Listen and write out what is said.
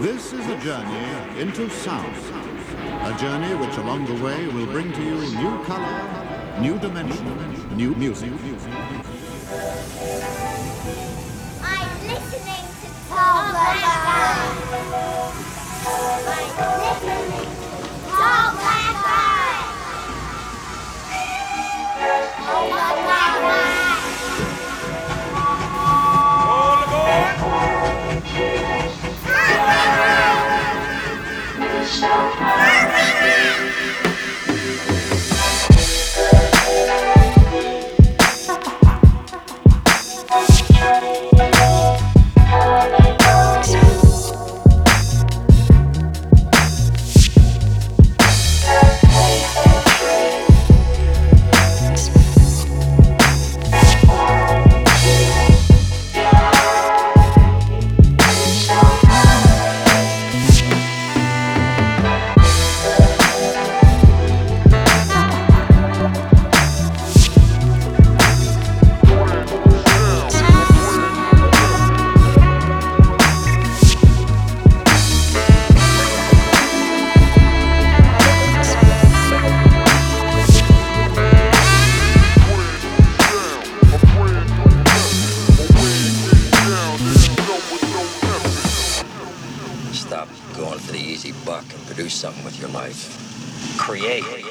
This is a journey into sound. A journey which along the way will bring to you new color, new dimension, new music. I'm listening to Tom Blackburn. I'm listening to Tom Blackburn. Tom Blackburn. Stop going for the easy buck and produce something with your life. Create.